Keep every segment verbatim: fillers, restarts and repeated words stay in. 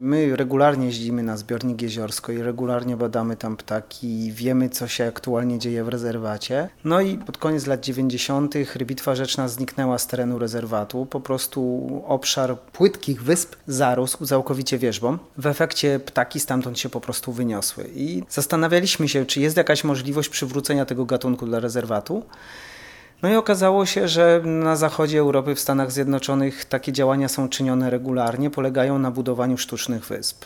My regularnie jeździmy na zbiornik Jeziorsko i regularnie badamy tam ptaki, wiemy, co się aktualnie dzieje w rezerwacie. No i pod koniec lat dziewięćdziesiątych rybitwa rzeczna zniknęła z terenu rezerwatu. Po prostu obszar płytkich wysp zarósł całkowicie wierzbą. W efekcie ptaki stamtąd się po prostu wyniosły. I zastanawialiśmy się, czy jest jakaś możliwość przywrócenia tego gatunku dla rezerwatu. No i okazało się, że na zachodzie Europy, w Stanach Zjednoczonych takie działania są czynione regularnie, polegają na budowaniu sztucznych wysp.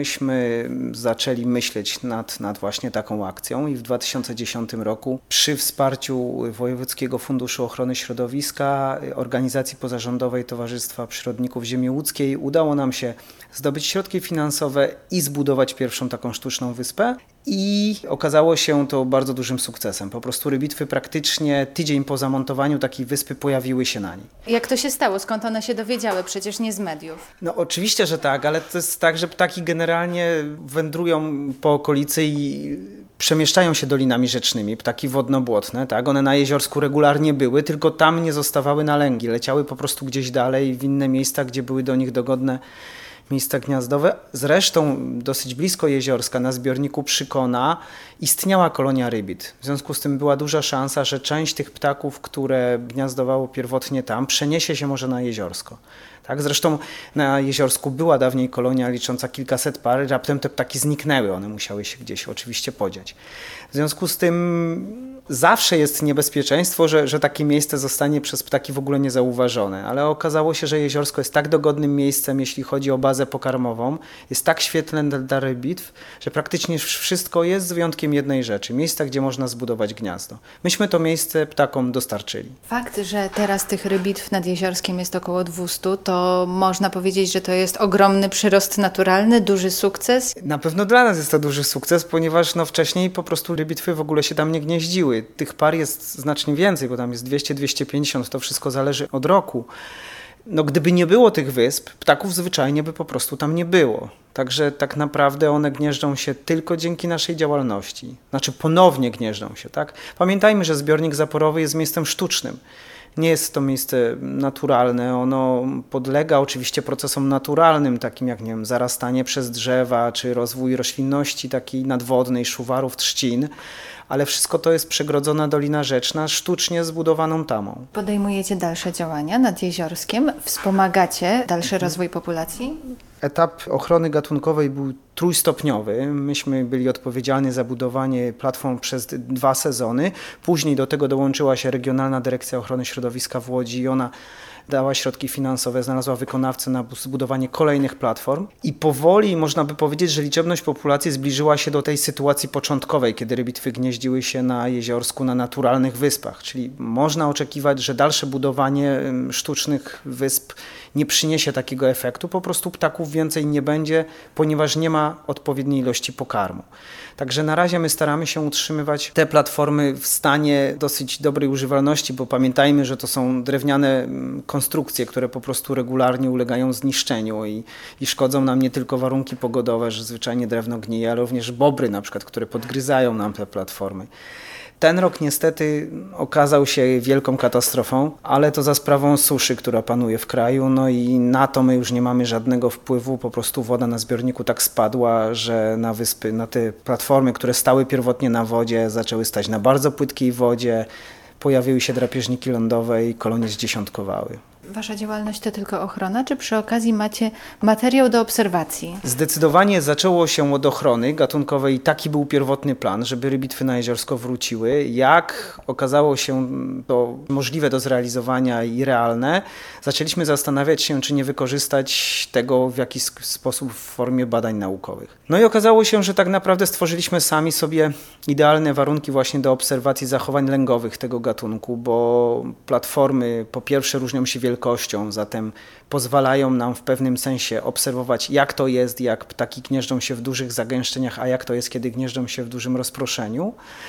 Myśmy zaczęli myśleć nad, nad właśnie taką akcją i w dwa tysiące dziesiątym roku przy wsparciu Wojewódzkiego Funduszu Ochrony Środowiska, organizacji pozarządowej Towarzystwa Przyrodników Ziemi Łódzkiej udało nam się zdobyć środki finansowe i zbudować pierwszą taką sztuczną wyspę. I okazało się to bardzo dużym sukcesem. Po prostu rybitwy praktycznie tydzień po zamontowaniu takiej wyspy pojawiły się na niej. Jak to się stało? Skąd one się dowiedziały? Przecież nie z mediów. No oczywiście, że tak, ale to jest tak, że ptaki generalnie wędrują po okolicy i przemieszczają się dolinami rzecznymi, ptaki wodno-błotne, tak? One na Jeziorsku regularnie były, tylko tam nie zostawały na lęgi. Leciały po prostu gdzieś dalej w inne miejsca, gdzie były do nich dogodne miejsca gniazdowe. Zresztą dosyć blisko Jeziorska, na zbiorniku Przykona, istniała kolonia rybit. W związku z tym była duża szansa, że część tych ptaków, które gniazdowało pierwotnie tam, przeniesie się może na Jeziorsko. Tak? Zresztą na Jeziorsku była dawniej kolonia licząca kilkaset par, raptem te ptaki zniknęły, one musiały się gdzieś oczywiście podziać. W związku z tym zawsze jest niebezpieczeństwo, że, że takie miejsce zostanie przez ptaki w ogóle niezauważone, ale okazało się, że Jeziorsko jest tak dogodnym miejscem, jeśli chodzi o bazę pokarmową, jest tak świetne dla rybitw, że praktycznie wszystko jest z wyjątkiem jednej rzeczy, miejsca, gdzie można zbudować gniazdo. Myśmy to miejsce ptakom dostarczyli. Fakt, że teraz tych rybitw nad Jeziorskiem jest około dwieście, to można powiedzieć, że to jest ogromny przyrost naturalny, duży sukces? Na pewno dla nas jest to duży sukces, ponieważ no, wcześniej po prostu rybitwy w ogóle się tam nie gnieździły. Tych par jest znacznie więcej, bo tam jest dwieście do dwustu pięćdziesięciu, to wszystko zależy od roku. No, gdyby nie było tych wysp, ptaków zwyczajnie by po prostu tam nie było. Także tak naprawdę one gnieżdżą się tylko dzięki naszej działalności. Znaczy ponownie gnieżdżą się, tak? Pamiętajmy, że zbiornik zaporowy jest miejscem sztucznym. Nie jest to miejsce naturalne, ono podlega oczywiście procesom naturalnym, takim jak, nie wiem, zarastanie przez drzewa, czy rozwój roślinności takiej nadwodnej, szuwarów, trzcin, ale wszystko to jest przegrodzona dolina rzeczna, sztucznie zbudowaną tamą. Podejmujecie dalsze działania nad Jeziorskiem? Wspomagacie dalszy rozwój populacji? Etap ochrony gatunkowej był trójstopniowy. Myśmy byli odpowiedzialni za budowanie platform przez dwa sezony. Później do tego dołączyła się Regionalna Dyrekcja Ochrony Środowiska w Łodzi i ona dała środki finansowe, znalazła wykonawcę na zbudowanie kolejnych platform i powoli można by powiedzieć, że liczebność populacji zbliżyła się do tej sytuacji początkowej, kiedy rybitwy gnieździły się na Jeziorsku, na naturalnych wyspach, czyli można oczekiwać, że dalsze budowanie sztucznych wysp nie przyniesie takiego efektu, po prostu ptaków więcej nie będzie, ponieważ nie ma odpowiedniej ilości pokarmu. Także na razie my staramy się utrzymywać te platformy w stanie dosyć dobrej używalności, bo pamiętajmy, że to są drewniane konstrukcje, które po prostu regularnie ulegają zniszczeniu i, i szkodzą nam nie tylko warunki pogodowe, że zwyczajnie drewno gnije, ale również bobry na przykład, które podgryzają nam te platformy. Ten rok niestety okazał się wielką katastrofą, ale to za sprawą suszy, która panuje w kraju, no i na to my już nie mamy żadnego wpływu, po prostu woda na zbiorniku tak spadła, że na wyspy, na te platformy, które stały pierwotnie na wodzie, zaczęły stać na bardzo płytkiej wodzie, pojawiły się drapieżniki lądowe i kolonie zdziesiątkowały. Wasza działalność to tylko ochrona, czy przy okazji macie materiał do obserwacji? Zdecydowanie zaczęło się od ochrony gatunkowej i taki był pierwotny plan, żeby rybitwy na Jeziorsko wróciły. Jak okazało się to możliwe do zrealizowania i realne, zaczęliśmy zastanawiać się, czy nie wykorzystać tego w jakiś sposób w formie badań naukowych. No i okazało się, że tak naprawdę stworzyliśmy sami sobie idealne warunki właśnie do obserwacji zachowań lęgowych tego gatunku, bo platformy po pierwsze różnią się wielkością, zatem pozwalają nam w pewnym sensie obserwować, jak to jest, jak ptaki gnieżdżą się w dużych zagęszczeniach, a jak to jest, kiedy gnieżdżą się w dużym rozproszeniu.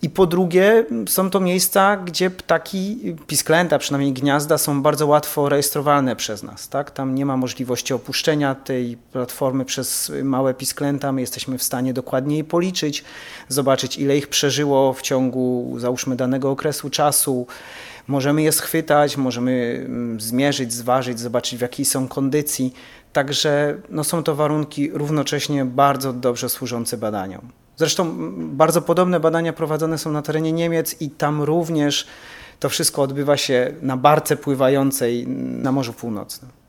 I po drugie, są to miejsca, gdzie ptaki, pisklęta, przynajmniej gniazda, są bardzo łatwo rejestrowalne przez nas. Tak? Tam nie ma możliwości opuszczenia tej platformy przez małe pisklęta. My jesteśmy w stanie dokładniej policzyć, zobaczyć, ile ich przeżyło w ciągu, załóżmy, danego okresu czasu. Możemy je schwytać, możemy zmierzyć, zważyć, zobaczyć, w jakiej są kondycji. Także no, są to warunki równocześnie bardzo dobrze służące badaniom. Zresztą bardzo podobne badania prowadzone są na terenie Niemiec i tam również to wszystko odbywa się na barce pływającej na Morzu Północnym.